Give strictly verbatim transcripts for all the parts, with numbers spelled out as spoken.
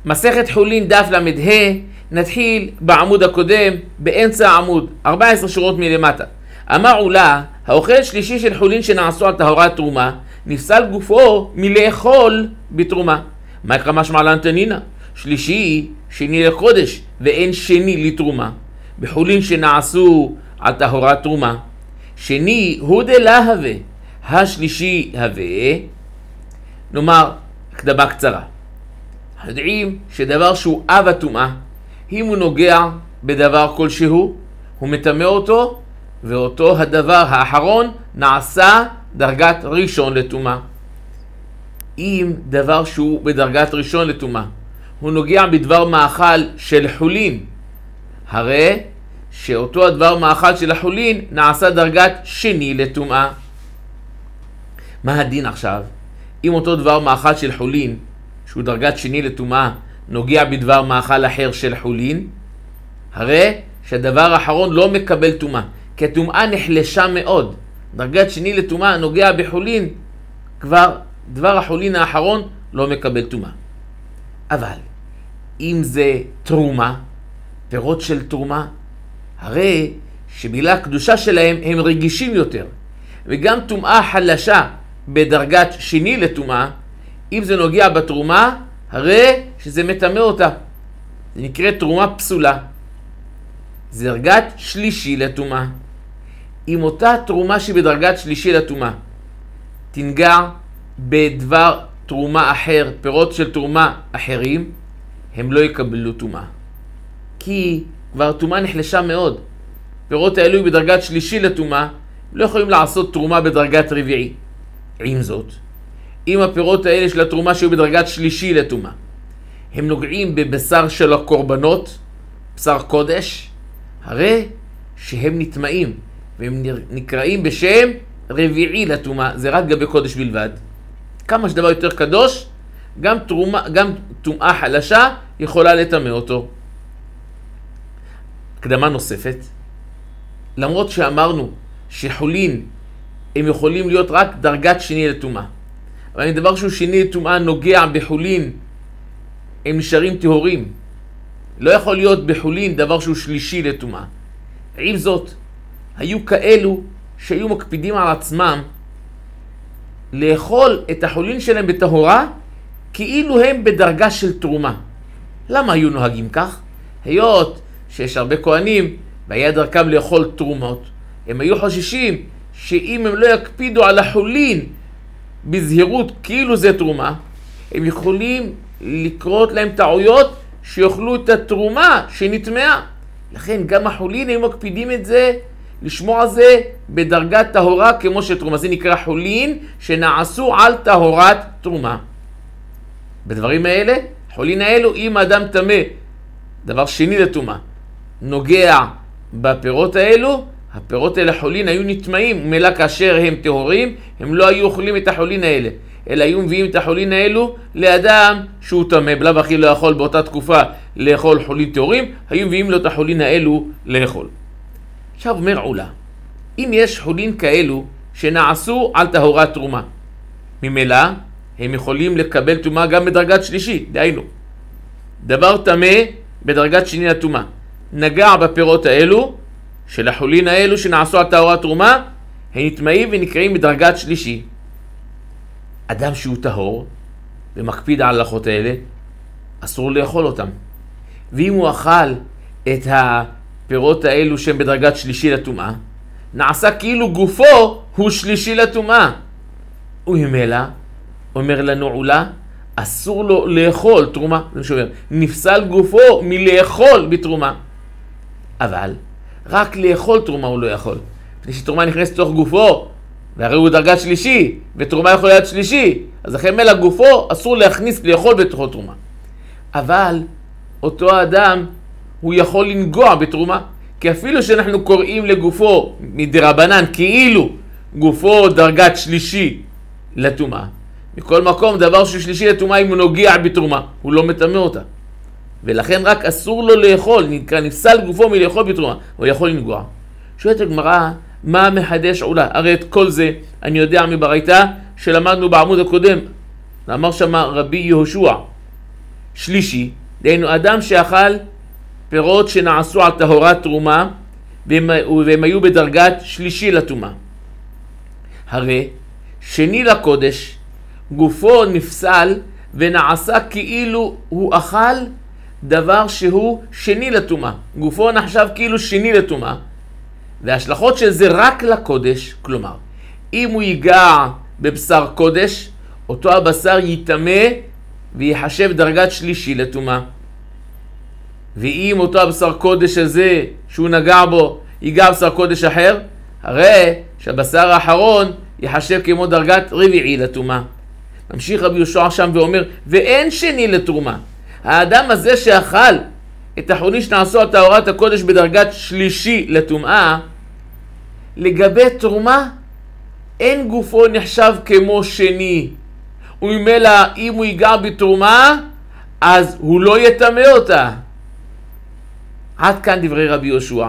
מסכת חולין דף למדה, נתחיל בעמוד הקודם, באמצע העמוד, ארבע עשרה שורות מלמטה. אמר עולה, האוכל שלישי של חולין שנעשו על טהרת תרומה, נפסל גופו מלאכול בתרומה. מה יקרא משמע לנתנינה? שלישי, שני לחודש, ואין שני לתרומה. בחולין שנעשו על טהרת תרומה. שני הוא דלה הווה, השלישי הווה. נאמר, הקדמה קצרה. יודעים שדבר שהוא אב הטומאה, אם הוא נוגע בדבר כלשהו, הוא מטמא אותו, ואותו הדבר האחרון נעשה דרגת ראשון לטומאה. אם דבר שהוא בדרגת ראשון לטומאה, הוא נוגע בדבר מאכל של חולין, הרי שאותו הדבר מאכל של החולין נעשה דרגת שני לטומאה. מה הדין עכשיו? אם אותו דבר מאכל של חולין, שהוא דרגת שני לטומאה, נוגע בדבר מאכל אחר של חולין, הרי שהדבר האחרון לא מקבל טומאה, כי הטומאה נחלשה מאוד. דרגת שני לטומאה נוגע בחולין, כבר דבר החולין האחרון לא מקבל טומאה. אבל אם זה תרומה, פירות של תרומה, הרי שבגלל הקדושה שלהם הם רגישים יותר, וגם טומאה חלשה בדרגת שני לטומאה, אם זה נוגע בתרומה, הרי שזה מטמא אותה. זה נקרא תרומה פסולה. זה דרגת שלישי לטומאה. אם אותה תרומה שבדרגת שלישי לטומאה תנגע בדבר תרומה אחר, פירות של תרומה אחרים, הם לא יקבלו טומאה. כי כבר תרומה נחלשה מאוד. פירות האלו בדרגת שלישי לטומאה, לא יכולים לעשות תרומה בדרגת רביעי. עם זאת, אם הפירות האלה של התרומה שהיו בדרגת שלישי לטומאה, הם נוגעים בבשר של הקורבנות, בשר קודש, הרי שהם נטמאים, והם נקראים בשם רביעי לטומאה, זה רק גבי קודש בלבד. כמה שדבר יותר קדוש, גם תרומה, גם טומאה חלשה יכולה לטמא אותו. הקדמה נוספת, למרות שאמרנו שחולין הם יכולים להיות רק דרגת שני לטומאה, אבל אם דבר שהוא שני לטומאה נוגע בחולין, הם נשארים טהורים. לא יכול להיות בחולין דבר שהוא שלישי לטומאה. עם זאת, היו כאלו שהיו מקפידים על עצמם לאכול את החולין שלהם בטהורה כאילו הם בדרגה של תרומה. למה היו נוהגים כך? היות שיש הרבה כהנים והיה דרכם לאכול תרומות, הם היו חוששים שאם הם לא יקפידו על החולין בזהירות כאילו זה תרומה, הם יכולים לקרות להם טעויות שיאכלו את התרומה שנטמעה. לכן גם החולין הם מקפידים את זה, לשמוע על זה בדרגת טהורה כמו שתרומה. זה נקרא חולין שנעשו על טהרת תרומה. בדברים האלה, חולין האלו, אם האדם טמא, דבר שני לטומאה, נוגע בפירות האלו, הפירות האלה חולין היו נטמעים, מלא כאשר הם טהורים, הם לא היו אוכלים את החולין האלה, אלא היו מביאים את החולין האלו לאדם שהוא טמא, בלאו הכי לא יכול באותה תקופה לאכול חולין טהורים, היו מביאים לו את החולין האלו לאכול. עכשיו אומר עולה, אם יש חולין כאלו שנעשו על טהרת תרומה, ממילא הם יכולים לקבל טומאה גם בדרגת שלישי, דהיינו, דבר טמא בדרגת שני לטומאה, נגע בפירות האלו, של החולין האלו שנעשו על טהרת תרומה, הם נטמאים ונקראים בדרגת שלישי. אדם שהוא טהור ומקפיד על ההלכות האלה, אסור לאכול אותם. ואם הוא אכל את הפירות האלו שהם בדרגת שלישי לטומאה, נעשה כאילו גופו הוא שלישי לטומאה. וממילא, אומר לנו עולה, אסור לו לאכול תרומה. נפסל גופו מלאכול בתרומה. אבל רק לאכול תרומה הוא לא יכול. לפני שתרומה נכנסת לתוך גופו, והרי הוא דרגת שלישי, ותרומה יכול להיות שלישי, אז לכן מלא גופו אסור להכניס לאכול בתוכו תרומה. אבל אותו האדם הוא יכול לנגוע בתרומה, כי אפילו שאנחנו קוראים לגופו מדרבנן כאילו גופו דרגת שלישי לטומאה, מכל מקום דבר שהוא שלישי לטומאה אם הוא נוגע בתרומה, הוא לא מטמא אותה. ולכן רק אסור לו לאכול, נקרא נפסל גופו מלאכול בתרומה, הוא יכול לנגוע. שואלת הגמרא, מה מחדש עולה? הרי את כל זה אני יודע מברייתא שלמדנו בעמוד הקודם. אמר שם רבי יהושע, שלישי, דהיינו אדם שאכל פירות שנעשו על טהרת תרומה והם, והם היו בדרגת שלישי לטומאה. הרי שני לקודש גופו נפסל ונעשה כאילו הוא אכל דבר שהוא שני לטומאה. גופו נחשב כאילו שני לטומאה, וההשלכות של זה רק לקודש. כלומר, אם הוא ייגע בבשר קודש, אותו הבשר יטמא ויחשב דרגת שלישי לטומאה. ואם אותו הבשר קודש הזה שהוא נגע בו ייגע בשר קודש אחר, הרי שהבשר האחרון יחשב כמו דרגת רביעי לטומאה. ממשיך רבי יהושע שם ואומר, ואין שני לתרומה. האדם הזה שאכל את החולין שנעשו על טהרת הקודש בדרגת שלישי לטומאה, לגבי תרומה אין גופו נחשב כמו שני, וממילא אם הוא ייגע בתרומה אז הוא לא יטמא אותה. עד כאן דברי רבי יהושע.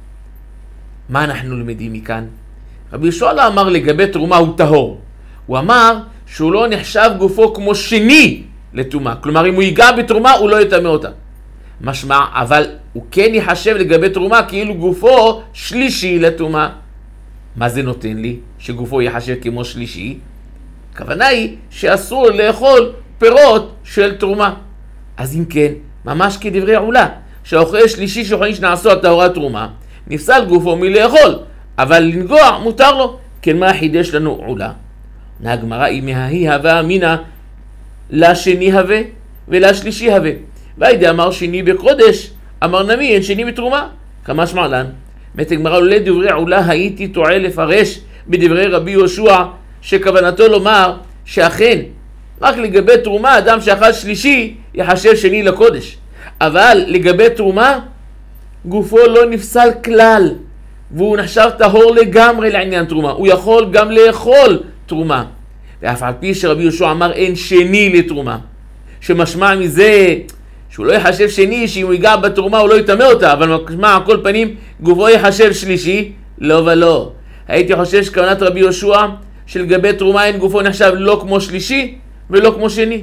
מה אנחנו למדים מכאן? רבי יהושע לא אמר לגבי תרומה הוא טהור, הוא אמר שהוא לא נחשב גופו כמו שני לטומאה. כלומר, אם הוא ייגע בתרומה הוא לא יטמא אותה. משמע, אבל הוא כן יחשב לגבי תרומה כאילו גופו שלישי לטומאה. מה זה נותן לי שגופו יחשב כמו שלישי? הכוונה היא שאסור לאכול פירות של תרומה. אז אם כן, ממש כדברי עולה, שהאוכל שלישי של חולין שנעשו על טהרת תרומה, נפסל גופו מלאכול, אבל לנגוע מותר לו. כן, מה חידש לנו עולה? הגמרא היא מההיא הווה אמינה לשני הווה ולשלישי הווה. והידי אמר שני בקודש, אמר נמי אין שני בתרומה. כמה שמע לן? מת הגמרא לולא דברי עולה הייתי טועה לפרש בדברי רבי יהושע שכוונתו לומר שאכן רק לגבי תרומה אדם שאכל שלישי יחשב שני לקודש, אבל לגבי תרומה גופו לא נפסל כלל והוא נחשב טהור לגמרי לעניין תרומה. הוא יכול גם לאכול תרומה, ואף על פי שרבי יהושע אמר אין שני לתרומה, שמשמע מזה שהוא לא יחשב שני, שאם הוא ייגע בתרומה הוא לא יטמא אותה, אבל משמע על כל פנים גופו יחשב שלישי. לא ולא, הייתי חושב שכוונת רבי יהושע שלגבי תרומה אין גופו נחשב לא כמו שלישי ולא כמו שני,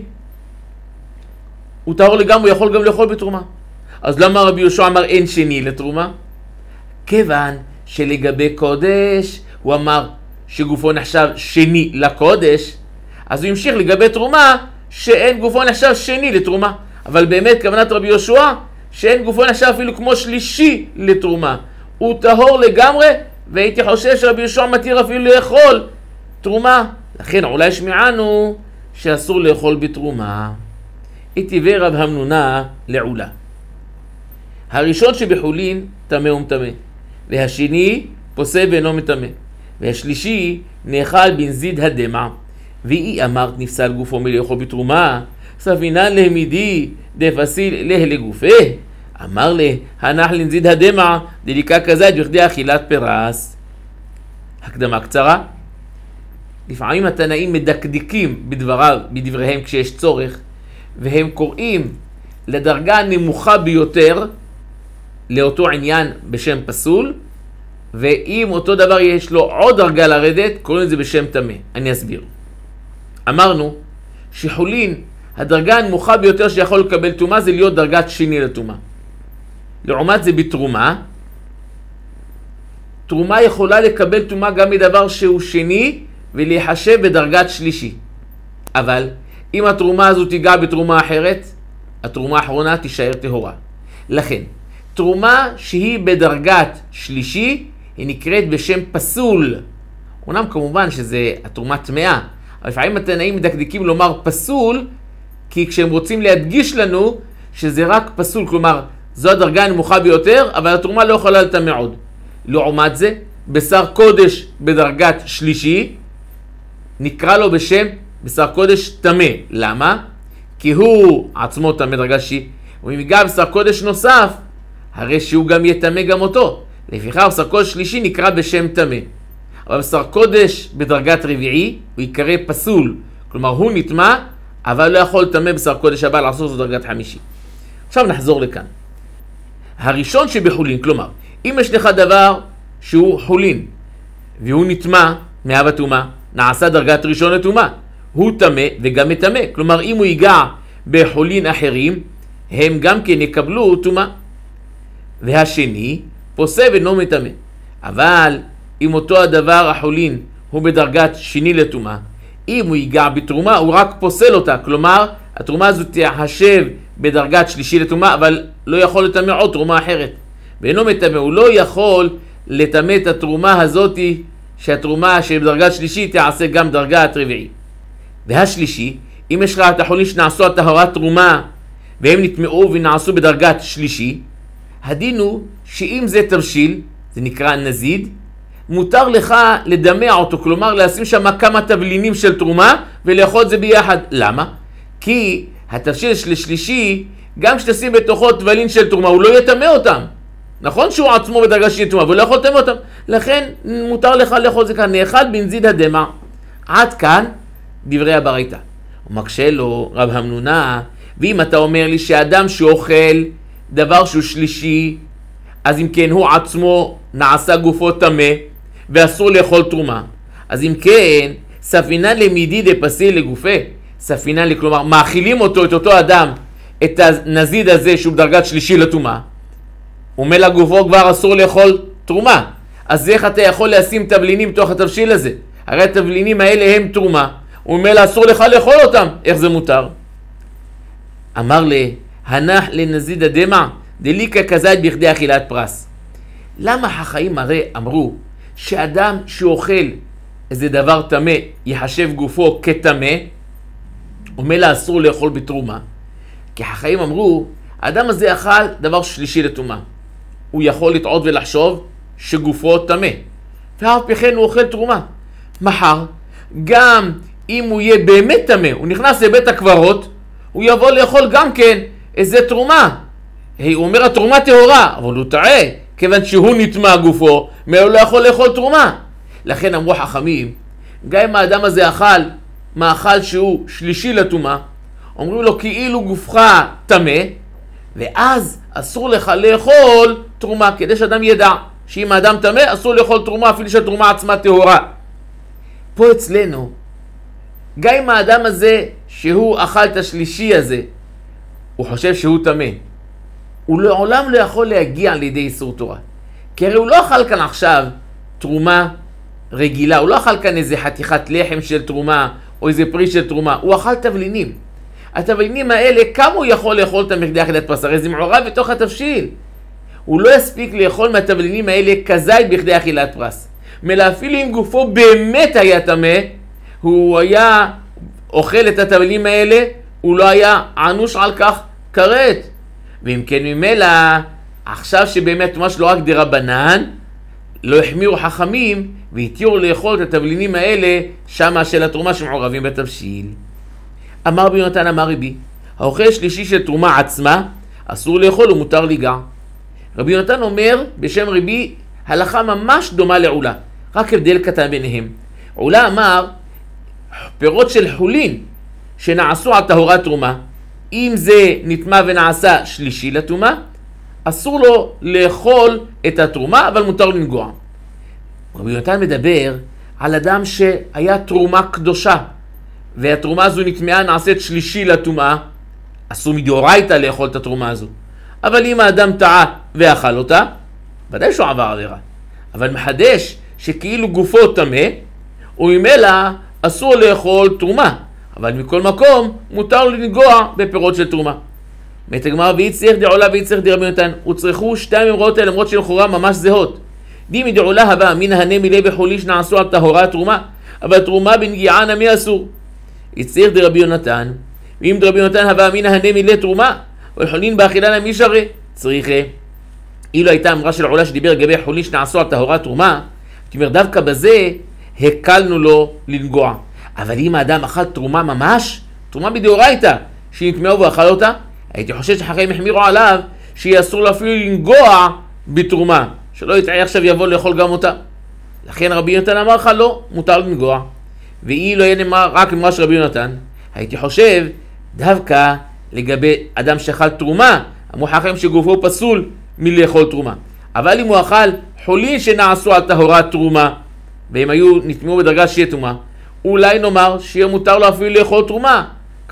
הוא טהור לגמרי, הוא יכול גם לאכול בתרומה. אז למה רבי יהושע אמר אין שני לתרומה? כיוון שלגבי קודש הוא אמר שגופו נחשב שני לקודש, אז הוא המשיך לגבי תרומה שאין גופו נחשב שני לתרומה. אבל באמת כוונת רבי יהושע שאין גופו נחשב אפילו כמו שלישי לתרומה, הוא טהור לגמרי, והייתי חושב שרבי יהושע מתיר אפילו לאכול תרומה. לכן אולי שמיענו שאסור לאכול בתרומה. איתי רב המנונה לעולה. הראשון שבחולין טמא ומטמא, והשני פוסל ואינו מטמא, והשלישי נאכל בנזיד הדמע. ואי אמרת נפסל גופו מלאכול בתרומה, סבינן להמידי דפסיל לה לגופה. אמר לה הנח לנזיד הדמע דליקה כזית בכדי אכילת פרס. הקדמה קצרה. לפעמים התנאים מדקדקים בדבריו, בדבריהם כשיש צורך, והם קוראים לדרגה הנמוכה ביותר לאותו עניין בשם פסול, ואם אותו דבר יש לו עוד דרגה לרדת, קוראים את זה בשם טמא. אני אסביר. אמרנו שחולין, הדרגה הנמוכה ביותר שיכול לקבל תרומה זה להיות דרגת שני לתרומה. לעומת זה בתרומה, תרומה יכולה לקבל תרומה גם מדבר שהוא שני ולהיחשב בדרגת שלישי. אבל אם התרומה הזו תיגע בתרומה אחרת, התרומה האחרונה תישאר טהורה. לכן, תרומה שהיא בדרגת שלישי היא נקראת בשם פסול. אומנם כמובן שזה התרומה טמאה, אבל לפעמים התנאים מדקדקים לומר פסול, כי כשהם רוצים להדגיש לנו שזה רק פסול, כלומר זו הדרגה הנמוכה ביותר, אבל התרומה לא יכולה לטמא עוד. לעומת זה, בשר קודש בדרגת שלישי נקרא לו בשם בשר קודש טמא. למה? כי הוא עצמו טמא דרגה שלישי, ואם ייגע בשר קודש נוסף, הרי שהוא גם יטמא גם אותו. לפיכך בשר קודש שלישי נקרא בשם טמא. אבל בשר קודש בדרגת רביעי הוא יקרא פסול, כלומר הוא נטמא, אבל לא יכול לטמא בשר קודש הבא לעשות זאת דרגת חמישי. עכשיו נחזור לכאן. הראשון שבחולין, כלומר אם יש לך דבר שהוא חולין והוא נטמא מהבטומאה, נעשה דרגת ראשון לטומאה, הוא טמא וגם מטמא. כלומר אם הוא ייגע בחולין אחרים, הם גם כן יקבלו טומאה. והשני פוסל ואינו מטמא. אבל אם אותו הדבר החולין הוא בדרגת שני לטומאה, אם הוא ייגע בתרומה הוא רק פוסל אותה, כלומר התרומה הזאת תיחשב בדרגת שלישי לטומאה, אבל לא יכול לטמא עוד תרומה אחרת. ואינו מטמא, הוא לא יכול לטמא את התרומה הזאת, שהתרומה שבדרגת שלישי תעשה גם דרגת רביעי. והשלישי, אם יש לך את החולין שנעשו על טהרת תרומה והם נטמאו ונעשו בדרגת שלישי, הדין הוא שאם זה תבשיל, זה נקרא נזיד, מותר לך לדמע אותו, כלומר לשים שם כמה תבלינים של תרומה ולאכול את זה ביחד. למה? כי התבשיל של שלישי, גם כשתשים בתוכו תבלין של תרומה, הוא לא יטמא אותם. נכון שהוא עצמו בדרגה של תרומה, אבל לא יכול לטמא אותם. לכן מותר לך לאכול זה כאן, נאכל בנזיד הדמע. עד כאן דברי הברייתא. הוא מקשה לו רב המנונה, ואם אתה אומר לי שאדם שאוכל דבר שהוא שלישי, אז אם כן הוא עצמו נעשה גופו טמא ואסור לאכול תרומה, אז אם כן ספינן למידי דפסיל לגופה, ספינן לי, כלומר מאכילים אותו, את אותו אדם, את הנזיד הזה שהוא בדרגת שלישי לטומאה, ומלא גופו כבר אסור לאכול תרומה, אז איך אתה יכול לשים תבלינים בתוך התבשיל הזה? הרי התבלינים האלה הם תרומה, ומלא אסור לך לאכול אותם, איך זה מותר? אמר לי, הנח לנזיד הדמע דליקה כזית בכדי אכילת פרס. למה החכמים הרי אמרו שאדם שאוכל איזה דבר טמא יחשב גופו כטמא, ומלא אסור לאכול בתרומה? כי החכמים אמרו, האדם הזה אכל דבר שלישי לטומאה, הוא יכול לטעות ולחשוב שגופו טמא, ואף פי הוא אוכל תרומה. מחר, גם אם הוא יהיה באמת טמא, הוא נכנס לבית הקברות, הוא יבוא לאכול גם כן איזה תרומה. הוא אומר התרומה טהורה, אבל הוא טעה, כיוון שהוא נטמא גופו, הוא לא יכול לאכול תרומה. לכן אמרו חכמים, גם אם האדם הזה אכל מאכל שהוא שלישי לטומאה, אומרים לו כאילו גופך טמא, ואז אסור לך לאכול תרומה, כדי שאדם ידע שאם האדם טמא אסור לאכול תרומה, אפילו שהתרומה עצמה טהורה. פה אצלנו, גם אם האדם הזה שהוא אכל את השלישי הזה, הוא חושב שהוא טמא, הוא לעולם לא יכול להגיע לידי איסור תורה. כי הרי הוא לא אכל כאן עכשיו תרומה רגילה, הוא לא אכל כאן איזה חתיכת לחם של תרומה או איזה פרי של תרומה, הוא אכל תבלינים. התבלינים האלה, כמה הוא יכול לאכול אותם בכדי אכילת פרס? הרי זה מעורב בתוך התבשיל. הוא לא יספיק לאכול מהתבלינים האלה כזית בכדי אכילת פרס. מלא אפילו אם גופו באמת היה טמא, הוא היה אוכל את התבלינים האלה, הוא לא היה ענוש על כך כרת. ואם כן ממילא, עכשיו שבאמת ממש לא רק דרבנן, לא החמירו חכמים והתירו לאכול את התבלינים האלה שמה של התרומה שמעורבים בתבשיל. אמר רבי יונתן אמר רבי, האוכל שלישי של תרומה עצמה אסור לאכול ומותר ליגע. רבי יונתן אומר בשם רבי הלכה ממש דומה לעולה, רק הבדל קטן ביניהם. עולה אמר פירות של חולין שנעשו על טהרת תרומה, אם זה נטמא ונעשה שלישי לתרומה, אסור לו לאכול את התרומה, אבל מותר לנגוע. רבי יונתן מדבר על אדם שהיה תרומה קדושה, והתרומה הזו נטמאה נעשית שלישי לתרומה, אסור מדאורייתא לאכול את התרומה הזו. אבל אם האדם טעה ואכל אותה, ודאי שהוא עבר עבירה. אבל מחדש שכאילו גופו טמא, וממילא אסור לאכול תרומה. אבל מכל מקום מותר לנגוע בפירות של תרומה. אומרת הגמרא, ויצריך דעולה ויצריך דרבי יונתן, וצריכו שתי האמרות האלה למרות שלכאורה ממש זהות. דימי דעולה הבא מן הנה מילי בחולי שנעשו על טהרת תרומה, אבל תרומה בנגיעה נמי אסור. יצריך דרבי יונתן, ואם דרבי יונתן הבא מן הנה מילי תרומה, ולחולין באכילה נמי שרי, צריכה. אילו הייתה אמרה של עולה שדיבר לגבי חולין שנעשו על טהרת תרומה, זאת אומרת דווקא בזה הקלנו לו לנגוע. אבל אם האדם אכל תרומה ממש, תרומה בדאורייתא, שנטמאה ואכל אותה, הייתי חושב שחכמים החמירו עליו שיהיה אסור לו אפילו לנגוע בתרומה, שלא יתעי עכשיו יבוא לאכול גם אותה. לכן רבי יונתן אמר לך לא, מותר לנגוע. ואי לא יהיה נאמר רק אמרה של רבי יונתן, הייתי חושב דווקא לגבי אדם שאכל תרומה, אמרו חכמים שגופו פסול מלאכול תרומה. אבל אם הוא אכל חולין שנעשו על טהרת תרומה, והם היו נטמאו בדרגה שיהיה תרומה, אולי נאמר שיהיה מותר לו אפילו לאכול תרומה,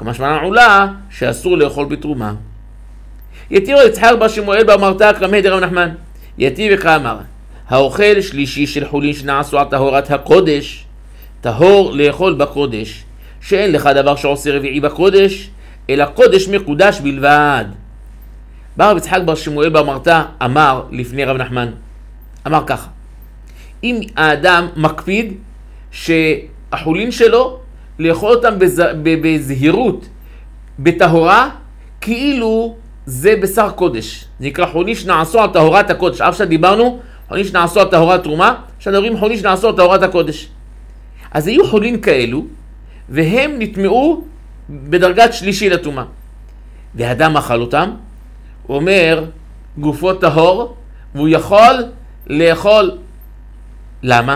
כמשמע עולה שאסור לאכול בתרומה. יתיר יצחק בר שמואל בר מרתא קמא דרב נחמן. יתיר וכאמר, האוכל שלישי של חולין שנעשו על טהרת הקודש, טהור לאכול בקודש, שאין לך דבר שעושה רביעי בקודש, אלא קודש מקודש בלבד. בא רב יצחק בר שמואל בר מרתא אמר לפני רב נחמן, אמר ככה, אם האדם מקפיד שהחולין שלו לאכול אותם בז... בזהירות, בטהורה, כאילו זה בשר קודש. זה נקרא חולין שנעשו על טהרת הקודש. אף שדיברנו, חולין שנעשו על טהרת תרומה, שדברים חולין שנעשו על טהרת הקודש. אז היו חולין כאלו, והם נטמעו בדרגת שלישי לטומאה. והאדם אכל אותם, הוא אומר, גופו טהור, והוא יכול לאכול. למה?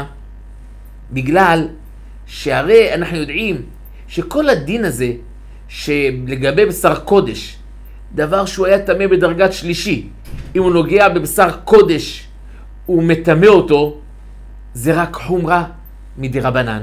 בגלל שהרי אנחנו יודעים שכל הדין הזה, שלגבי בשר קודש, דבר שהוא היה טמא בדרגת שלישי, אם הוא נוגע בבשר קודש, הוא מטמא אותו, זה רק חומרה מדרבנן.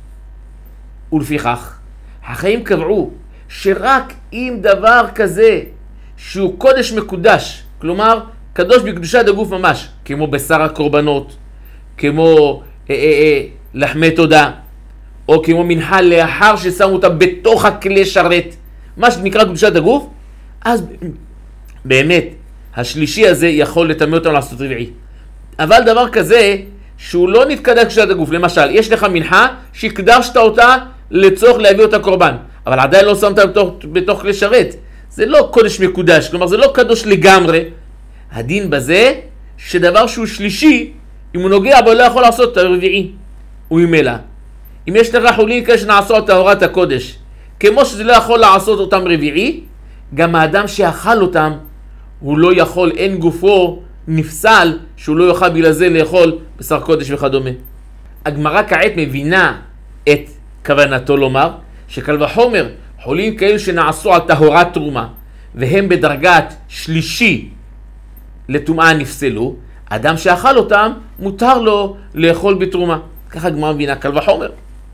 ולפיכך, החיים קבעו שרק אם דבר כזה שהוא קודש מקודש, כלומר קדוש בקדושת הגוף ממש, כמו בשר הקורבנות, כמו אה, אה, אה, לחמי תודה, או כמו מנחה לאחר ששמו אותה בתוך הכלי שרת, מה שנקרא קדושת הגוף, אז באמת השלישי הזה יכול לטמא אותם לעשות רביעי. אבל דבר כזה שהוא לא נתקדש קדושת הגוף, למשל יש לך מנחה שהקדשת אותה לצורך להביא אותה קורבן, אבל עדיין לא שמת בתוך, בתוך כלי שרת, זה לא קודש מקודש, כלומר זה לא קדוש לגמרי. הדין בזה שדבר שהוא שלישי, אם הוא נוגע בו לא יכול לעשות את הרביעי. וממילא, אם יש לך חולין כאלה שנעשו על טהרת הקודש, כמו שזה לא יכול לעשות אותם רביעי, גם האדם שאכל אותם, הוא לא יכול, אין גופו נפסל, שהוא לא יוכל בגלל זה לאכול בשר קודש וכדומה. הגמרא כעת מבינה את כוונתו לומר, שקל וחומר, חולין כאלה שנעשו על טהרת תרומה, והם בדרגת שלישי לטומאה נפסלו, אדם שאכל אותם, מותר לו לאכול בתרומה. ככה הגמרא מבינה קל וחומר.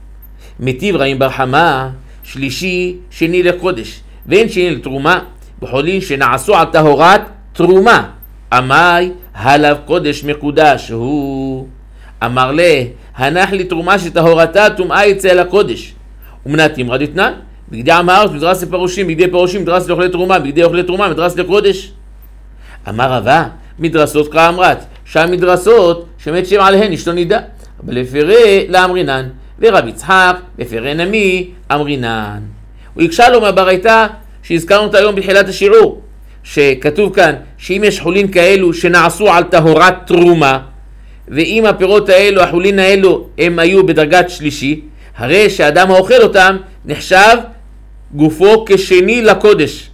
מטיב רעים בר חמא, שלישי שני לקודש, ואין שני לתרומה, בחולין שנעשו על טהרת תרומה. אמי, הלב קודש מקודש הוא. אמר לה, הנח לי תרומה שטהרתה טומאה יצא אל הקודש. ומנת אמרה דתנן, בגדי עם הארץ מדרס לפרושים, בגדי פרושים מדרס לאוכלי תרומה, בגדי אוכלי תרומה מדרס לקודש. אמר רבה, מדרסות קרא אמרת, שם מדרסות שמת שם עליהן אשתו נידה, אבל לפרי לאמרינן, ורב יצחק לפרי נמי אמרינן. הוא יקשה לו מהברייתא שהזכרנו אותה היום בתחילת השיעור, שכתוב כאן שאם יש חולין כאלו שנעשו על טהרת תרומה, ואם הפירות האלו, החולין האלו, הם היו בדרגת שלישי, הרי שהאדם האוכל אותם נחשב גופו כשני לקודש.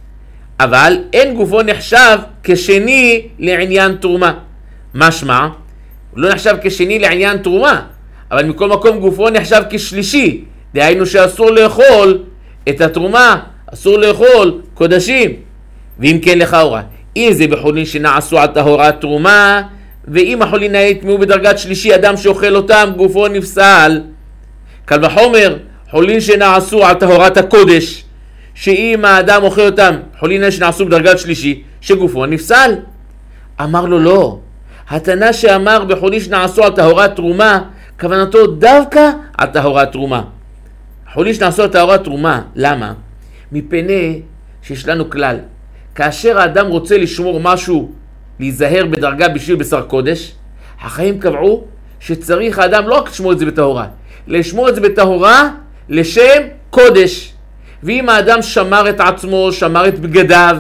אבל אין גופו נחשב כשני לעניין תרומה. משמע, הוא לא נחשב כשני לעניין תרומה, אבל מכל מקום גופו נחשב כשלישי. דהיינו שאסור לאכול את התרומה, אסור לאכול קודשים. ואם כן לכאורה, אם זה בחולין שנעשו על טהרת תרומה, ואם החולין יטמאו בדרגת שלישי, אדם שאוכל אותם גופו נפסל. קל וחומר, חולין שנעשו על טהרת הקודש, שאם האדם אוכל אותם, חולין שנעשו בדרגת שלישי, שגופו נפסל. אמר לו לא, התנא שאמר בחולין שנעשו על טהרת תרומה, כוונתו דווקא על טהרת תרומה. חולין שנעשו על טהרת תרומה, למה? מפני שיש לנו כלל, כאשר האדם רוצה לשמור משהו, להיזהר בדרגה בשביל בשר קודש, החיים קבעו שצריך האדם לא רק לשמור את זה בטהורה, לשמור את זה בטהורה לשם קודש. ואם האדם שמר את עצמו, שמר את בגדיו,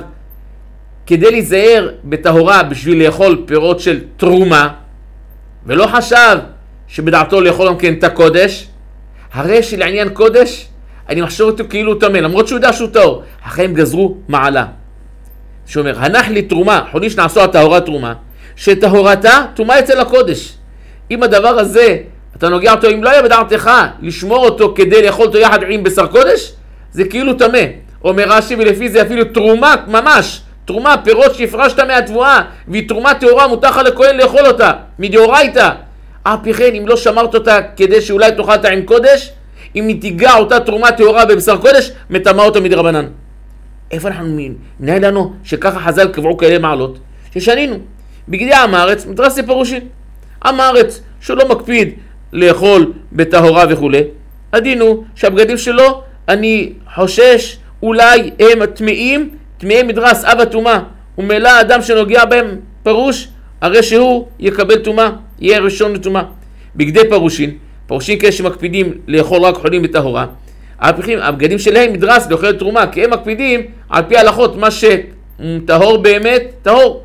כדי להיזהר בטהורה בשביל לאכול פירות של תרומה, ולא חשב שבדעתו לאכול גם כן את הקודש, הרי שלעניין קודש, אני מחשוב אותו כאילו טמא, למרות שהוא יודע שהוא טהור, החיים גזרו מעלה. שאומר, הנח לי תרומה, חולין שנעשו על טהרת תרומה, שטהרתה תרומה אצל הקודש. אם הדבר הזה, אתה נוגע אותו, אם לא היה בדעתך לשמור אותו כדי לאכול אותו יחד עם בשר קודש, זה כאילו טמא. אומר רש"י, ולפי זה אפילו תרומה ממש, תרומה, פירות שהפרשת מהתבואה, והיא תרומה טהורה, מותר לך לכהן לאכול אותה, מדאורייתא. אף פי כן, אם לא שמרת אותה כדי שאולי תאכל אותה עם קודש, אם היא תיגע אותה תרומה טהורה בבשר קודש, מטמא אותה מדרבנן. איפה אנחנו מנהל לנו שככה חז"ל קבעו כאלה מעלות? ששנינו. בגדי עם הארץ, מדרש פירושין. עם הארץ שלא מקפיד לאכול בטהורה וכו'. הדין הוא שהבגדים שלו, אני חושש, אולי הם טמאים, טמאי מדרס, אב הטומאה. ומילא אדם שנוגע בהם פירוש, הרי שהוא יקבל טומאה, יהיה ראשון לטומאה. בגדי פירושין, פירושין כאלה שמקפידים לאכול רק חולים בטהורה, הבגדים שלהם מדרס לאכול תרומה, כי הם מקפידים על פי הלכות, מה שטהור באמת, טהור.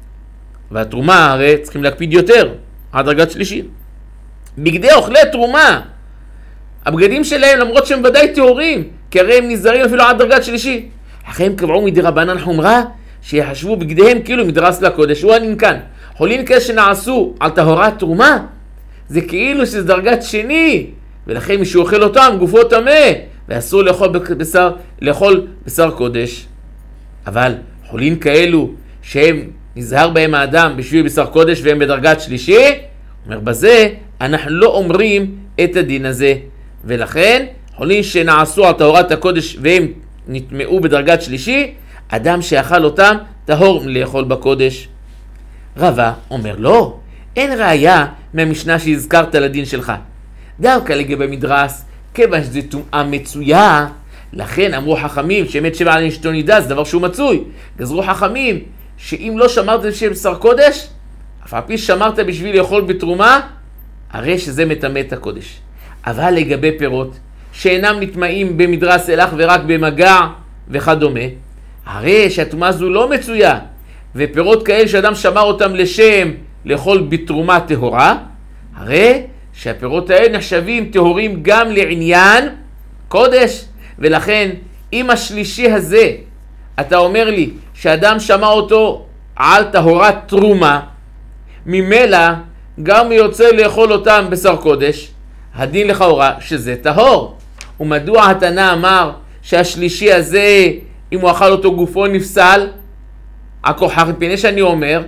והתרומה הרי צריכים להקפיד יותר, עד דרגת שלישית. בגדי אוכלי תרומה, הבגדים שלהם למרות שהם ודאי טהורים, כי הרי הם נזהרים אפילו עד דרגת שלישית. אחרי הם קבעו מדרבנן חומרה, שיחשבו בגדיהם כאילו מדרס לקודש. הוא הננקן. חולין כאלה שנעשו על טהרת תרומה, זה כאילו שזה דרגת שני, ולכן מי שאוכל אותם גופו טמא, ואסור לאכול בשר, לאכול בשר קודש. אבל חולין כאלו שהם נזהר בהם האדם בשביל בשר קודש והם בדרגת שלישי, אומר בזה אנחנו לא אומרים את הדין הזה. ולכן חולין שנעשו על טהרת הקודש והם נטמאו בדרגת שלישי, אדם שאכל אותם טהור לאכול בקודש. רבא אומר לא, אין ראיה מהמשנה שהזכרת לדין שלך. דווקא לגבי מדרס, כיוון שזה טומאה מצויה, לכן אמרו חכמים שאמת שבע על אשתו נידה, זה דבר שהוא מצוי. גזרו חכמים שאם לא שמרת בשביל בשר קודש, אף על פי שמרת בשביל לאכול בתרומה, הרי שזה מטמא את הקודש. אבל לגבי פירות שאינם נטמאים במדרס אלך ורק במגע וכדומה, הרי שהטומאה הזו לא מצויה, ופירות כאלה שאדם שמר אותם לשם לאכול בתרומה טהורה, הרי שהפירות האלה נחשבים טהורים גם לעניין קודש. ולכן אם השלישי הזה אתה אומר לי שאדם שמע אותו על טהרת תרומה, ממילא גם יוצא לאכול אותם בשר קודש, הדין לכאורה שזה טהור. ומדוע התנא אמר שהשלישי הזה אם הוא אכל אותו גופו נפסל? הכוחך מפני שאני אומר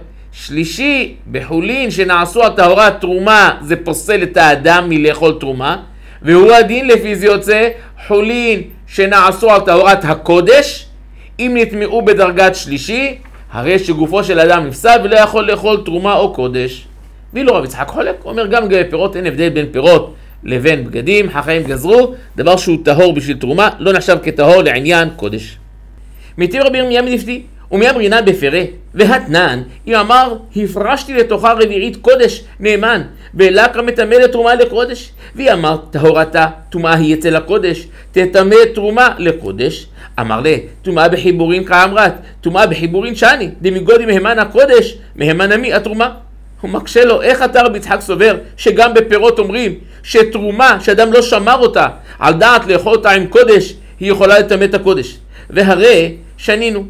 שלישי בחולין שנעשו על טהרת תרומה זה פוסל את האדם מלאכול תרומה, והוא הדין לפי זה יוצא חולין שנעשו על טהרת הקודש אם נטמאו בדרגת שלישי, הרי שגופו של אדם נפסל ולא יכול לאכול תרומה או קודש. ואילו רב יצחק חולק, אומר גם לגבי פירות אין הבדל בין פירות לבין בגדים, חכמים גזרו דבר שהוא טהור בשביל תרומה לא נחשב כטהור לעניין קודש. מתיר רבי ירמיה מדפתי ומי אמרינן בפרה והתנן, אם אמר הפרשתי לתוכה רביעית קודש נאמן ולקרא מטמא לתרומה לקודש, והיא אמר טהורתה טומאה היא אצל הקודש תטמא תרומה לקודש, אמר לה טומאה בחיבורין כאמרת טומאה בחיבורין שני דמיגודי מהמן הקודש מהמן עמי התרומה. הוא מקשה לו איך אתה רבי יצחק סובר שגם בפירות אומרים שתרומה שאדם לא שמר אותה על דעת לאכול אותה עם קודש היא יכולה לטמא את הקודש. והרי שנינו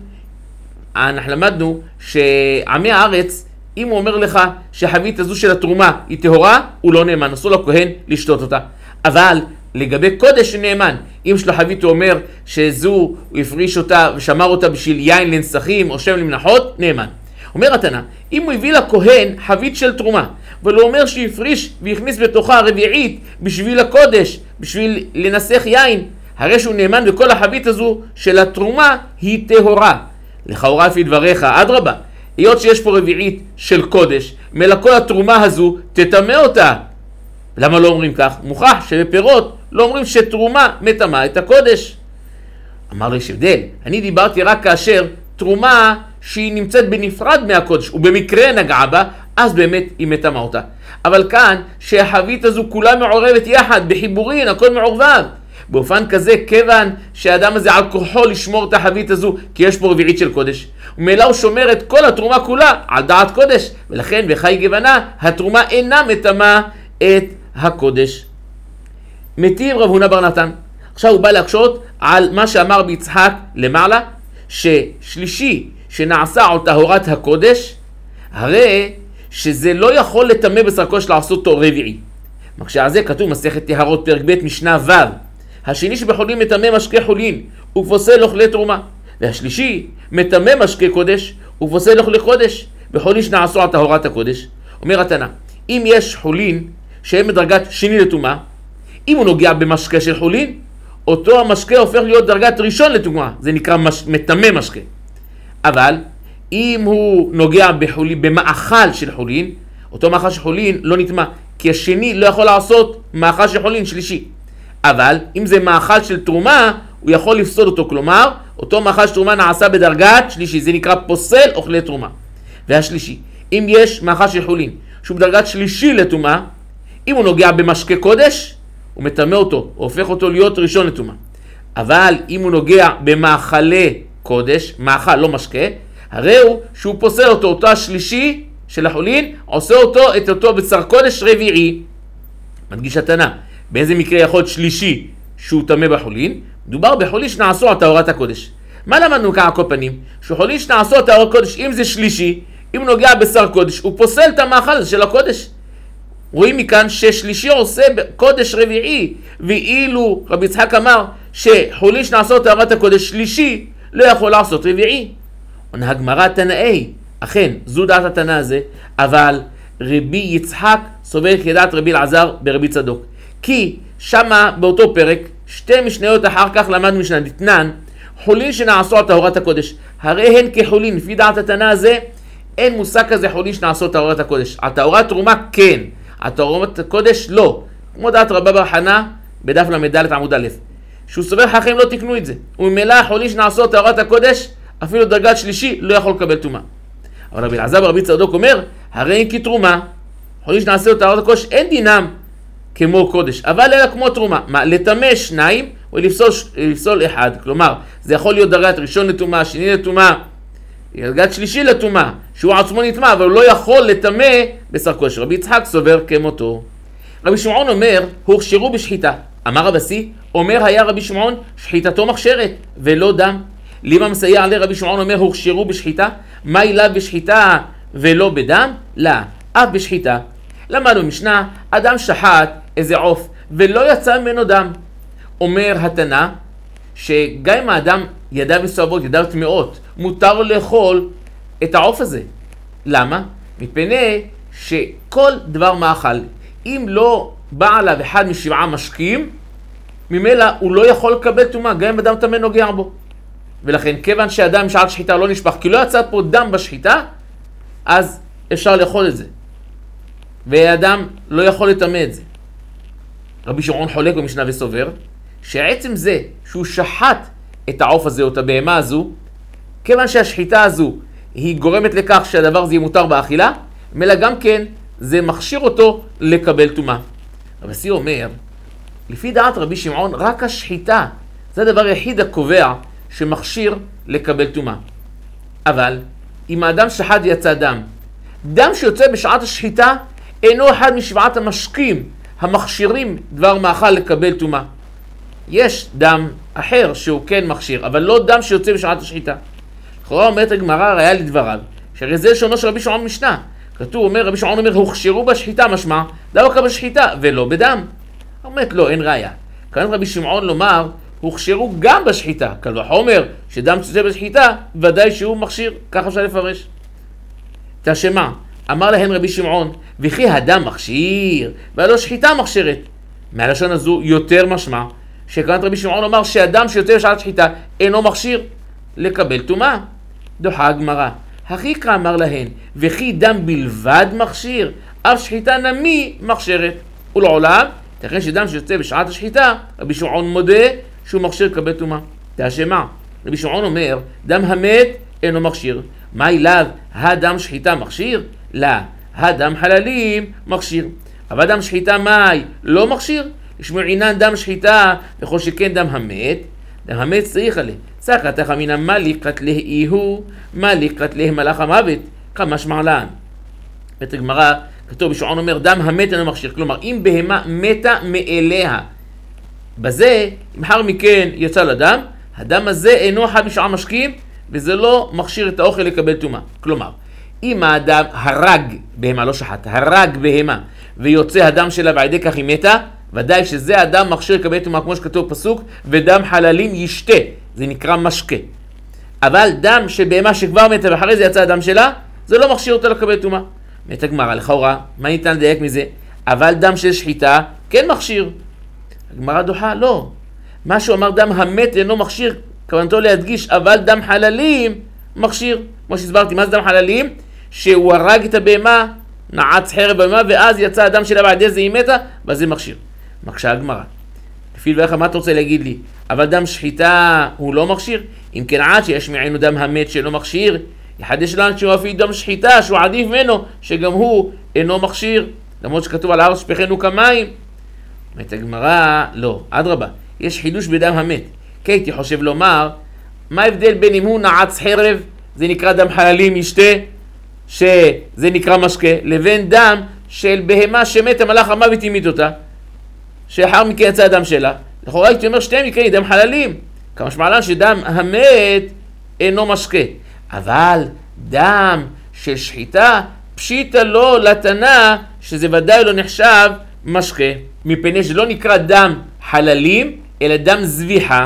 אנחנו למדנו שעמי הארץ אם הוא אומר לך שהחבית הזו של התרומה היא טהורה, הוא לא נאמן, אסור לכהן לשתות אותה. אבל לגבי קודש נאמן, אם שלו חבית הוא אומר שזו הוא הפריש אותה ושמר אותה בשביל יין לנסחים או שם למנחות, נאמן. אומר התנא, אם הוא הביא לכהן חבית של תרומה אבל הוא אומר שהפריש והכניס בתוכה רביעית בשביל הקודש, בשביל לנסח יין, הרי שהוא נאמן וכל החבית הזו של התרומה היא טהורה. לכאורה לפי דבריך, אדרבה, היות שיש פה רביעית של קודש, מלכל התרומה הזו תטמא אותה. למה לא אומרים כך? מוכח שבפירות לא אומרים שתרומה מטמאה את הקודש. אמר לו יש הבדל, אני דיברתי רק כאשר תרומה שהיא נמצאת בנפרד מהקודש ובמקרה נגעה בה, אז באמת היא מטמאה אותה. אבל כאן שהחבית הזו כולה מעורבת יחד בחיבורין, הכל מעורבב, באופן כזה כיוון שהאדם הזה על כוחו לשמור את החבית הזו כי יש פה רביעית של קודש, ומילא הוא שומר את כל התרומה כולה על דעת קודש, ולכן בחי גוונה התרומה אינה מטמאה את הקודש. מתיר רב הונא בר נתן. עכשיו הוא בא להקשות על מה שאמר ביצחק למעלה, ששלישי שנעשה על טהרת הקודש, הרי שזה לא יכול לטמא בשר קודש לעשות אותו רביעי. מקשה על זה כתוב מסכת טהרות פרק ב' משנה ו', השני שבחולין מטמא משקה חולין ופוסל אוכלי תרומה, והשלישי מטמא משקה קודש ופוסל אוכלי קודש בחולין שנעשו על טהרת הקודש. אומר התנא, אם יש חולין שהם בדרגת שני לטומאה, אם הוא נוגע במשקה של חולין, אותו המשקה הופך להיות דרגת ראשון לטומאה, זה נקרא מש... מטמא משקה. אבל אם הוא נוגע בחולין, במאכל של חולין, אותו מאכל של חולין לא נטמא, כי השני לא יכול לעשות מאכל של חולין שלישי. אבל אם זה מאכל של תרומה, הוא יכול לפסול אותו, כלומר, אותו מאכל של תרומה נעשה בדרגת שלישי, זה נקרא פוסל אוכלי תרומה. והשלישי, אם יש מאכל של חולין, שהוא בדרגת שלישי לטומאה, אם הוא נוגע במשקה קודש, הוא מטמא אותו, הוא הופך אותו להיות ראשון לטומאה. אבל אם הוא נוגע במאכלי קודש, מאכל לא משקה, הרי הוא שהוא פוסל אותו, אותו השלישי של החולין, עושה אותו את אותו בשר קודש רביעי. מדגיש התנא, באיזה מקרה יכול להיות שלישי שהוא טמא בחולין? מדובר בחולין שנעשו על טהרת הקודש. מה למדנו כאן על כל פנים? שחולין שנעשו על טהרת הקודש, אם זה שלישי, אם הוא נוגע בשר קודש, הוא פוסל את המאכל הזה של הקודש. רואים מכאן ששלישי עושה קודש רביעי, ואילו רבי יצחק אמר שחולין שנעשו על טהרת הקודש שלישי, לא יכול לעשות רביעי. עונה הגמרא תנאי, אכן, זו דעת התנא הזה, אבל רבי יצחק סובר כדעת רבי אלעזר ברבי צדוק. כי שמה באותו פרק, שתי משניות אחר כך למד משנה דתנן, חולין שנעשו על טהרת הקודש, הרי הן כחולין, לפי דעת התנא הזה, אין מושג כזה חולין שנעשו על טהרת הקודש. על טהרת תרומה כן, על טהרת הקודש לא. כמו דעת רבא בר חנא בדף למד עמוד א', שהוא סובר חכמים לא תקנו את זה. וממילא חולין שנעשו על טהרת הקודש, אפילו דרגת שלישי לא יכול לקבל טומאה. אבל רבי אלעזר ברבי צדוק אומר, הרי אין כתרומה, חולין שנעשו על טהרת הקודש אין דינם כמו קודש, אבל אלא כמו תרומה. מה, לטמא שניים או לפסול, לפסול אחד, כלומר, זה יכול להיות דרגת ראשון לטומאה, שני לטומאה, דרגת שלישי לטומאה, שהוא עצמו נטמא, אבל הוא לא יכול לטמא בשר קודש. רבי יצחק סובר כמותו. רבי שמעון אומר, הוכשרו בשחיטה. אמר רבסי, אומר היה רבי שמעון, שחיטתו מכשירת ולא דם. למה מסייע עלי רבי שמעון אומר, הוכשרו בשחיטה? מה אליו בשחיטה ולא בדם? לא, אף בשחיטה. למדנו משנה, אדם שחט איזה עוף ולא יצא ממנו דם. אומר התנא, שגם אם האדם ידיו מסועבות, ידיו טמאות, מותר לאכול את העוף הזה. למה? מפני שכל דבר מאכל, אם לא בא עליו אחד משבעה משקים, ממילא הוא לא יכול לקבל טומאה, גם אם אדם טמא נוגע בו. ולכן כיוון שאדם שעת שחיטה לא נשפך, כי לא יצא פה דם בשחיטה, אז אפשר לאכול את זה. ואדם לא יכול לטמא את זה. רבי שמעון חולק במשנה וסובר, שעצם זה שהוא שחט את העוף הזה או את הבהמה הזו, כיוון שהשחיטה הזו היא גורמת לכך שהדבר הזה יהיה מותר באכילה, אלא גם כן זה מכשיר אותו לקבל טומאה. רבי סי אומר, לפי דעת רבי שמעון, רק השחיטה, זה הדבר היחיד הקובע שמכשיר לקבל טומאה. אבל אם האדם שחט ויצא דם, דם שיוצא בשעת השחיטה אינו אחד משבעת המשקים המכשירים דבר מאכל לקבל טומאה. יש דם אחר שהוא כן מכשיר, אבל לא דם שיוצא בשעת השחיטה. לכאורה אומרת הגמרא ראיה לדבריו, שהרי זה שונו של רבי שמעון משנה. כתוב, אומר, רבי שמעון אומר, הוכשרו בשחיטה, משמע, דווקא בשחיטה ולא בדם. אומרת, לא, אין ראיה. כאן רבי שמעון לומר, הוכשרו גם בשחיטה. קל וחומר שדם שיוצא בשחיטה, ודאי שהוא מכשיר, ככה אפשר לפרש. תשמע, אמר להן רבי שמעון, וכי הדם מכשיר, והלא שחיטה מכשירת. מהלשון הזו יותר משמע, שכאן רבי שמעון אומר שהדם שיוצא בשעת שחיטה אינו מכשיר לקבל טומאה. דוחה הגמרא, הכי אמר להן, וכי דם בלבד מכשיר, אף שחיטה נמי מכשירת. ולעולם, תכן שדם שיוצא בשעת השחיטה, רבי שמעון מודה שהוא מכשיר לקבל טומאה. תשמע, רבי שמעון אומר, דם המת אינו מכשיר. מה אליו? הדם שחיטה מכשיר? לא, הדם חללים מכשיר. אבל דם שחיטה מאי לא מכשיר? ישמעו עינן דם שחיטה, וכל שכן דם המת, דם המת צריך עליה. סקת חמינא מה לקראת להיהו, מה לקראת לה מלאך המוות, כמה שמע לן. בית הגמרא כתוב, רבי שמעון אומר, דם המת אינו מכשיר. כלומר, אם בהמה מתה מאליה, בזה, אם אחר מכן יצא לדם, הדם הזה אינו אחד משעה משקים, וזה לא מכשיר את האוכל לקבל טומאה. כלומר, אם האדם הרג בהמה, לא שחט, הרג בהמה, ויוצא הדם שלה ועל ידי כך היא מתה, ודאי שזה האדם מכשיר לקבל טומאה, כמו שכתוב פסוק, ודם חללים ישתה, זה נקרא משקה. אבל דם שבהמה שכבר מתה ואחרי זה יצא הדם שלה, זה לא מכשיר אותה לקבל טומאה. מת הגמרא, לכאורה, מה ניתן לדייק מזה? אבל דם של שחיטה כן מכשיר. הגמרא דוחה, לא. מה שהוא אמר דם המת אינו מכשיר, כוונתו להדגיש, אבל דם חללים מכשיר. כמו שהסברתי, מה זה דם חללים? שהוא הרג את הבהמה, נעץ חרב בבהמה, ואז יצא הדם שלה בעד איזה היא מתה, ואז זה מכשיר. מקשה הגמרא. לפי דבריך, מה אתה רוצה להגיד לי? אבל דם שחיטה הוא לא מכשיר? אם כן עד שיש מעינו דם המת שאינו מכשיר, יחדש לנו שהוא אפילו דם שחיטה, שהוא עדיף ממנו, שגם הוא אינו מכשיר. למרות שכתוב על הארץ שפכנו כמים. אומרת הגמרא, לא, אדרבה, יש חידוש בדם המת. כי הייתי חושב לומר, מה ההבדל בין אם הוא נעץ חרב, זה נקרא דם חללים ישתה, שזה נקרא משקה, לבין דם של בהמה שמתה מלאך המוות המית אותה, שאחר מכן יצא הדם שלה. לכאורה הייתי אומר שתי מקרים, דם חללים. כמשמע לן שדם המת אינו משקה. אבל דם של שחיטה, פשיטא לו לתנא, שזה ודאי לא נחשב משקה. מפני שלא נקרא דם חללים, אלא דם זביחה.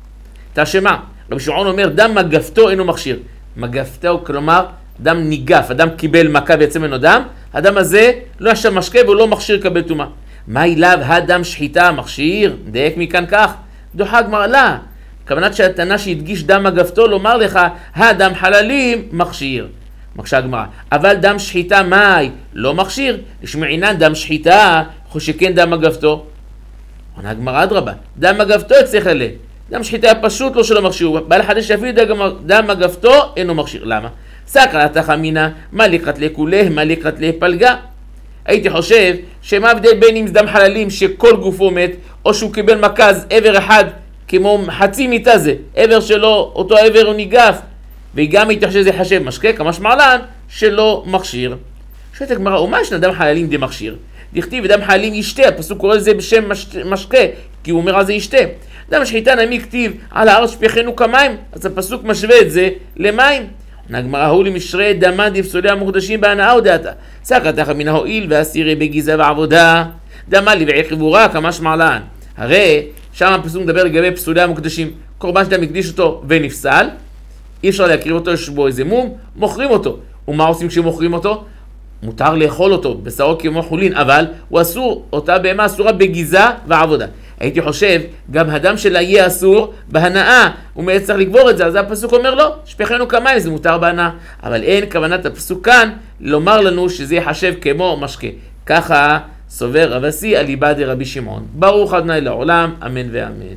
תשמע, רבי שמעון אומר, דם מגפתו אינו מכשיר. מגפתו, כלומר, דם ניגף, אדם קיבל מכה ויצא ממנו דם, הדם הזה לא נחשב משקה והוא לא מכשיר לקבל טומאה. מה אליו הדם שחיטה מכשיר? דייק מכאן כך. דוחה הגמרא לא. כוונת שהתנא שהדגיש דם מגפתו לומר לך, הדם חללים מכשיר. מקשה הגמרא. אבל דם שחיטה מאי לא מכשיר? לשמעינן דם שחיטה, חושכן דם מגפתו. עונה הגמרא אדרבה, דם מגפתו יצטרך ללא. דם שחיטה פשוט לא שלא מכשיר. בא לחדש שאפילו דם מגפתו אינו מכשיר. למה? סקרא תחמינא, מה לקראת לכולה, מה לקראת לפלגה. הייתי חושב שמה הבדל בין אם זה דם חללים שכל גופו מת, או שהוא קיבל מקז עבר אחד, כמו חצי מיטה זה, עבר שלו, אותו עבר הוא ניגף, וגם הייתי חושב שזה חשב משקה, כמשמע לן שלא מכשיר. שואלת הגמרא, ומה יש דם חללים די מכשיר? דכתיב דם חללים ישתה, הפסוק קורא לזה בשם משקה, כי הוא אומר על זה ישתה. דם שחיטה נמי כתיב על הארץ שפכנו כמים, אז הפסוק משווה את זה למים. הגמרא הוא למשרי דמן דפסולי המוקדשים בהנאה או דעתה. סקרא תחא מן ההועיל והסירי בגיזה ועבודה. דמה לבעי חיבורה כמשמע לן. הרי שם הפסוק מדבר לגבי פסולי המוקדשים. קורבן שאדם הקדיש אותו ונפסל, אי אפשר להקריב אותו, יש בו איזה מום, מוכרים אותו. ומה עושים כשמוכרים אותו? מותר לאכול אותו, בשרו כמו חולין, אבל הוא אסור, אותה בהמה אסורה בגיזה ועבודה. הייתי חושב, גם הדם שלה יהיה אסור בהנאה, ומאץ צריך לגבור את זה, אז הפסוק אומר לו, שפכנו כמים, זה מותר בהנאה. אבל אין כוונת הפסוק כאן לומר לנו שזה יחשב כמו משקה. ככה סובר רב אסי על ליבא דרבי שמעון. ברוך ה' לעולם, אמן ואמן.